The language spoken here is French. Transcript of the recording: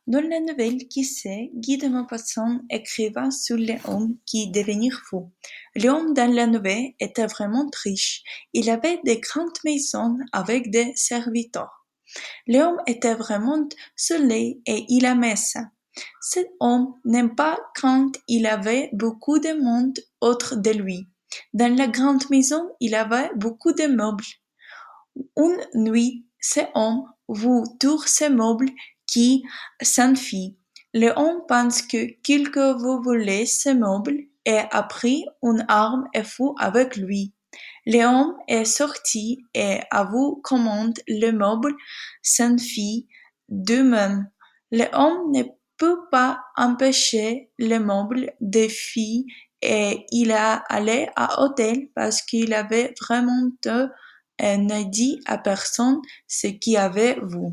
Dans la nouvelle qui sait, Guy de Maupassant écriva sur l'homme qui devenir fou. L'homme dans la nouvelle était vraiment riche. Il avait de grandes maisons avec des serviteurs. L'homme était vraiment soleil et il aimait ça. Cet homme n'aime pas quand il avait beaucoup de monde autour de lui. Dans la grande maison, il avait beaucoup de meubles. Une nuit, cet homme vit tous ces meubles qui s'enfuient. L'homme pense que quelqu'un veut voler ces meubles et a pris une arme et fut avec lui. L'homme est sorti et a vu comment le meuble s'enfuit d'eux-mêmes. L'homme ne peut pas empêcher le meuble de fuir et il est allé à l'hôtel parce qu'il avait vraiment peur et n'a dit à personne ce qu'il avait vu.